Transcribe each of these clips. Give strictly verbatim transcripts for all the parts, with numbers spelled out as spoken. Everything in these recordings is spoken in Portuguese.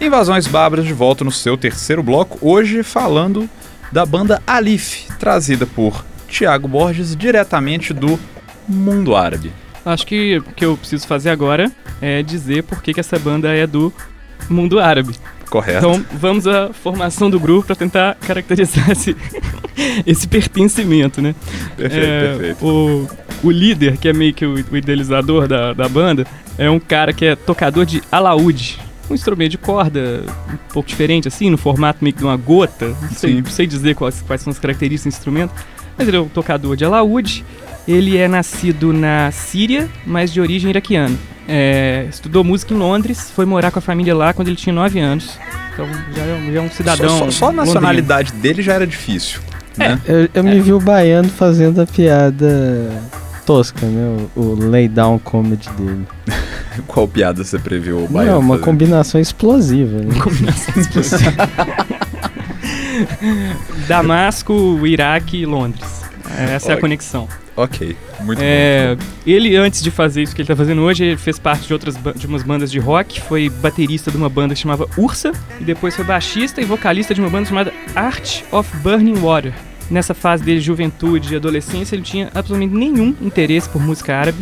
Invasões Bárbaras de volta no seu terceiro bloco, hoje falando da banda Alif, trazida por Thiago Borges, diretamente do mundo árabe. Acho que o que eu preciso fazer agora é dizer por que que essa banda é do mundo árabe. Correto. Então vamos à formação do grupo para tentar caracterizar esse, esse pertencimento, né? Perfeito, é, perfeito. O, o líder, que é meio que o, o idealizador da, da banda, é um cara que é tocador de alaúde. Um instrumento de corda um pouco diferente, assim, no formato meio que de uma gota. Não sei, não sei dizer quais, quais são as características do instrumento, mas ele é um tocador de alaúde. Ele é nascido na Síria, mas de origem iraquiana. É, estudou música em Londres, foi morar com a família lá quando ele tinha nove anos. Então já é, já é um cidadão. Só, só, só a nacionalidade dele já era difícil, né? É, eu eu é. me vi o baiano fazendo a piada tosca, né? O, o lay down comedy dele. Qual piada você previu o baiano? Não, uma fazer? combinação explosiva. Né? Combinação explosiva. Damasco, Iraque e Londres. Essa é a conexão. Ok, muito é, bom. Ele, antes de fazer isso que ele tá fazendo hoje, ele fez parte de outras de umas bandas de rock, foi baterista de uma banda que chamava Ursa, e depois foi baixista e vocalista de uma banda chamada Art of Burning Water. Nessa fase dele, juventude e adolescência, ele tinha absolutamente nenhum interesse por música árabe.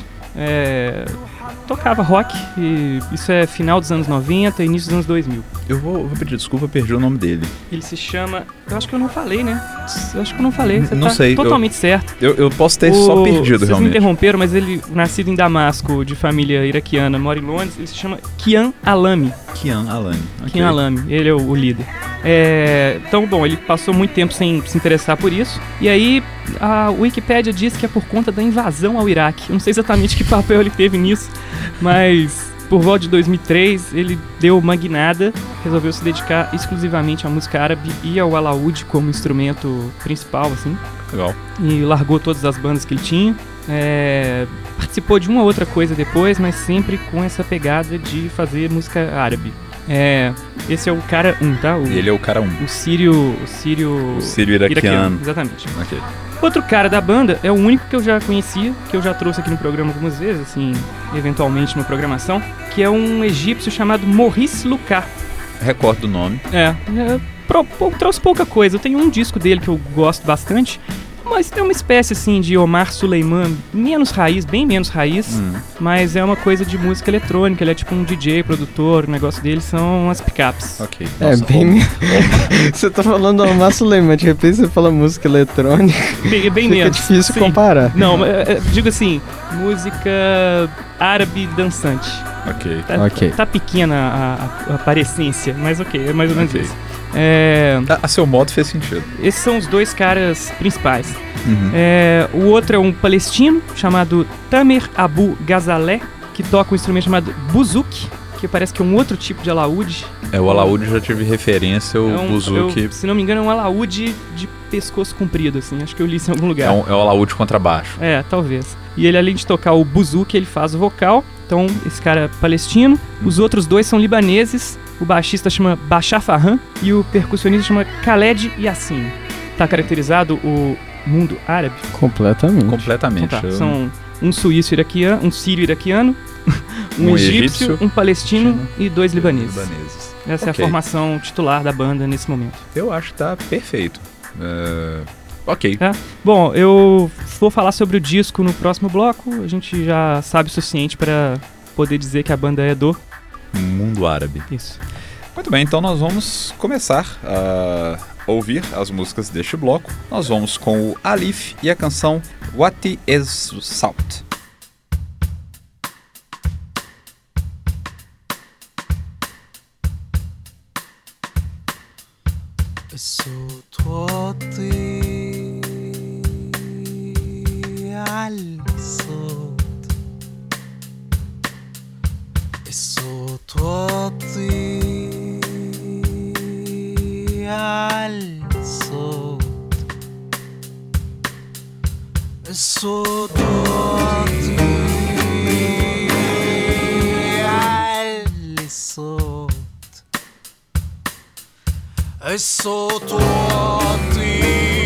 É, tocava rock, e isso é final dos anos noventa, início dos anos dois mil. Eu vou, vou pedir desculpa, eu perdi o nome dele. Ele se chama... Eu acho que eu não falei, né? Eu acho que eu não falei. Você não tá sei. totalmente eu, certo. Eu, eu posso ter o, só perdido, vocês realmente. Vocês me interromperam, mas ele, nascido em Damasco, de família iraquiana, mora em Londres, ele se chama Kian Alami. Kian Alami. Okay. Kian Alami, ele é o, o líder. É, então, bom, ele passou muito tempo sem se interessar por isso. E aí, a Wikipédia diz que é por conta da invasão ao Iraque. Eu não sei exatamente que papel ele teve nisso, mas... Por volta de dois mil e três, ele deu uma guinada, resolveu se dedicar exclusivamente à música árabe e ao alaúde como instrumento principal, assim. Legal. E largou todas as bandas que ele tinha. É, participou de uma outra coisa depois, mas sempre com essa pegada de fazer música árabe. É, esse é o cara um, tá? O, ele é o cara um. O sírio... O sírio, o sírio iraquiano. iraquiano. Exatamente. Ok. Outro cara da banda é o único que eu já conhecia, que eu já trouxe aqui no programa algumas vezes, assim, eventualmente na programação, que é um egípcio chamado Maurice Lucas. Recordo o nome. É, é pro, pro, trouxe pouca coisa. Eu tenho um disco dele que eu gosto bastante, mas tem uma espécie, assim, de Omar Suleiman, menos raiz, bem menos raiz, hum. mas é uma coisa de música eletrônica, ele é tipo um D J, produtor, o negócio dele são as picapes. Ok. Nossa, é, bem... Você tá falando do Omar Suleiman, de repente você fala música eletrônica, bem, bem fica menos. difícil Sim. comparar. Não, é, é, digo assim, música árabe dançante. Ok. Tá, okay. tá, tá pequena a, a, a aparência, mas ok, é mais ou menos okay. isso. É, a, a seu modo fez sentido. Esses são os dois caras principais. Uhum. É, o outro é um palestino chamado Tamer Abu Ghazaleh, que toca um instrumento chamado buzuki, que parece que é um outro tipo de alaúde. É, o alaúde já tive referência, o é um, buzuki... Eu, se não me engano, é um alaúde de pescoço comprido, assim, acho que eu li isso em algum lugar. É um, é um alaúde contrabaixo. É, talvez. E ele, além de tocar o buzuki, ele faz o vocal. Então, esse cara é palestino. Hum. Os outros dois são libaneses. O baixista chama Bashar Farhan e o percussionista chama Khaled Yassin. Tá caracterizado o mundo árabe? Completamente. Completamente. Então tá, eu... São um suíço iraquiano, um sírio iraquiano, um, um egípcio, egípcio, um palestino China. E dois libaneses. libaneses. Essa okay. é a formação titular da banda nesse momento. Eu acho que tá perfeito. Uh... Ok. É. Bom, eu vou falar sobre o disco no próximo bloco. A gente já sabe o suficiente para poder dizer que a banda é do mundo árabe. Isso. Muito bem, então nós vamos começar a ouvir as músicas deste bloco. Nós vamos com o Alif e a canção What is Salt? الصوت وطي عالصوت الصوت وطي عالصوت الصوت وطي عالصوت الصوت واطي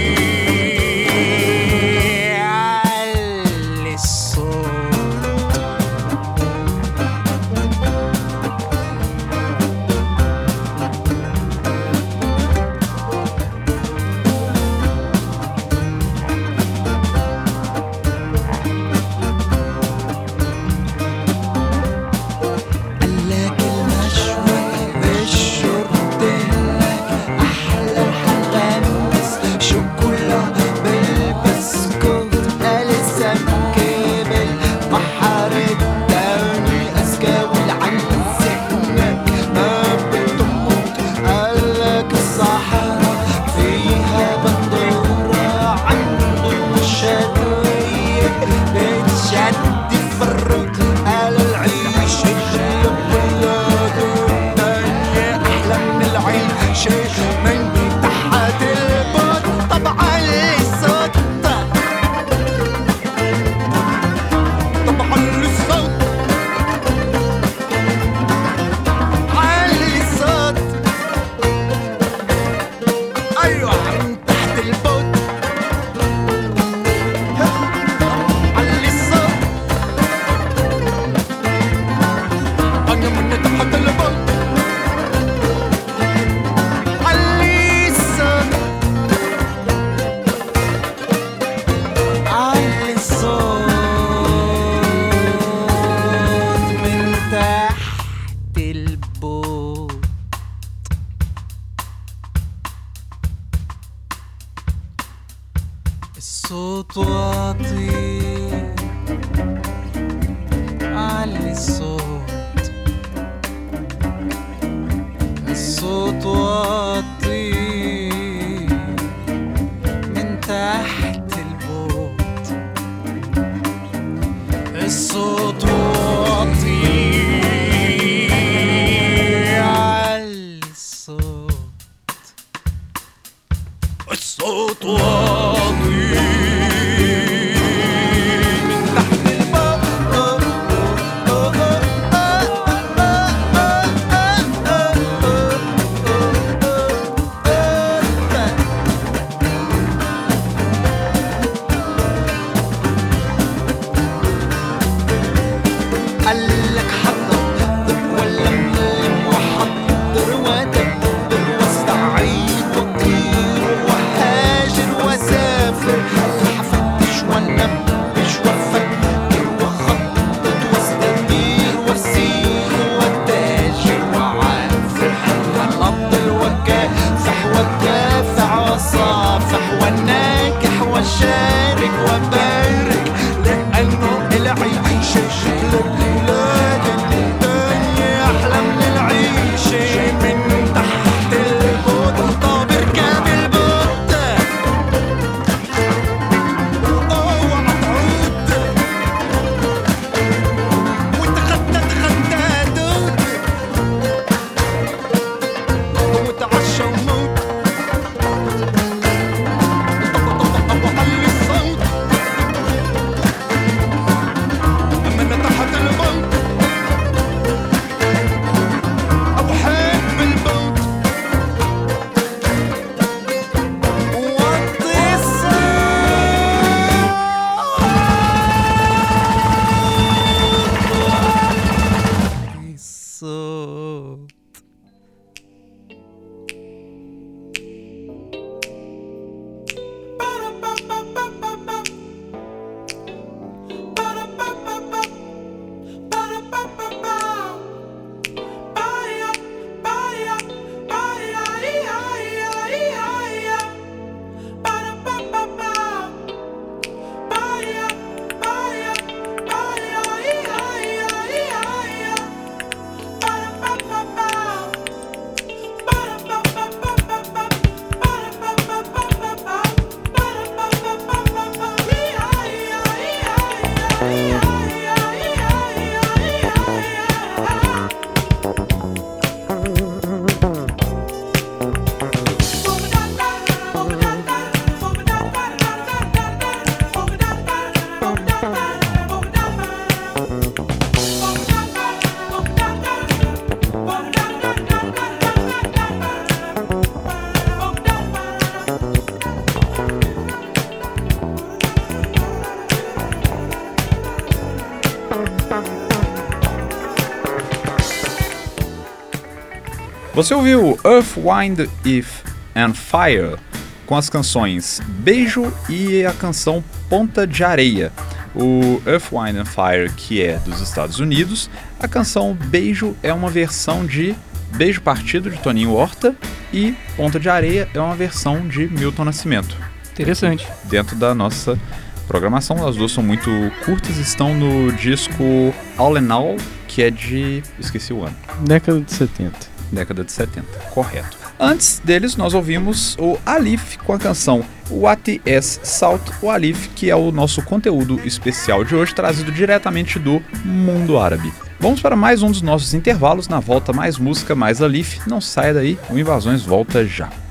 علي الصوت الصوت واطي علي الصوت الصوت واطي من تحت البوت الصوت واطي علي الصوت الصوت واطي من تحت البوت قالك حضر ولا ملم وحضر ودبر واستعيد وطير وهاجر وسافر هفتش ونبش وفكر وخطط واستدير واسير واتاجر وعافر هنضل وكافح ودافع وصافح والناجح وشارك وبارك لأنه العيش شكل البلاد الدنيا أحلى من العيشة من تحت البوت طابر كامل بوت اوعى تعود وتخطى تخطى دود وتعشى وموت وعلي الصوت من تحت البوت أو حب البوت وطي الصوت Você ouviu Earth, Wind and Fire com as canções Beijo e a canção Ponta de Areia. O Earth, Wind and Fire, que é dos Estados Unidos, a canção Beijo é uma versão de Beijo Partido de Toninho Horta e Ponta de Areia é uma versão de Milton Nascimento. Interessante. Dentro da nossa programação, as duas são muito curtas, estão no disco All in All, que é de... esqueci o ano. Década de setenta. Década de setenta, correto. Antes deles, nós ouvimos o Alif com a canção What is Salt, o Alif, que é o nosso conteúdo especial de hoje, trazido diretamente do mundo árabe. Vamos para mais um dos nossos intervalos. Na volta, mais música, mais Alif. Não saia daí, o Invasões volta já.